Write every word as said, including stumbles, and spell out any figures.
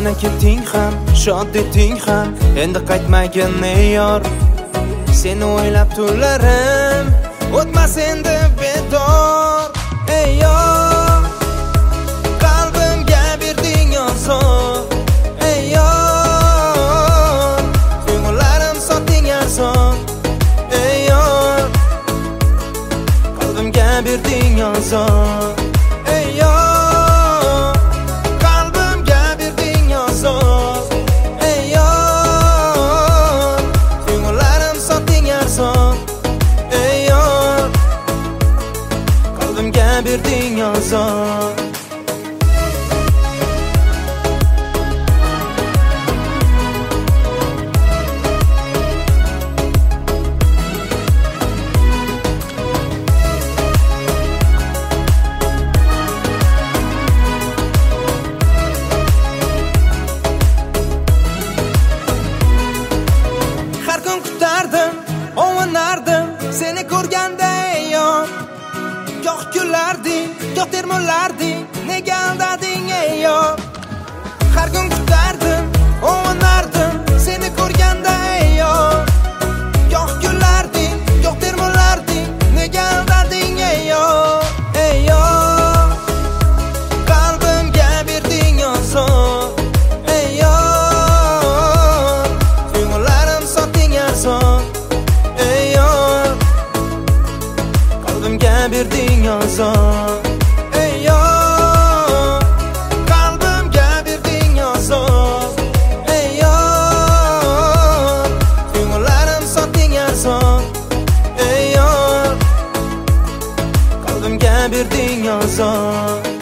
Mana ketding ham, shod eting ham, endi qaytmagin ey yor. Seni o'ylab tunlarim o'tmas endi bedor. Ey yor, qalbimga berding oson. Ey yor, ko'nglarim sotding arzon. Ey yor, qalbimga berding oson. Ey yor, qalbimga berding oson. Ey yor, ko'nglarim sotding arzon. Ey yor, qalbimga berding oson. Ovunardim seni ko'rganda ey yor. Goh kularding, goh termularding, nega aldading ey yor. Har kun kutardim, ovunardim seni ko'rganda ey yor. Goh kularding, goh termularding, nega aldading ey yor. Ey yor, qalbimga berding oson. Ey yor, ko'nglarim sotding arzon. Qalbimga berding oson. Ey yor, qalbimga berding oson. Ey yor, ko'nglarim sotding arzon. Ey yor, qalbimga berding oson.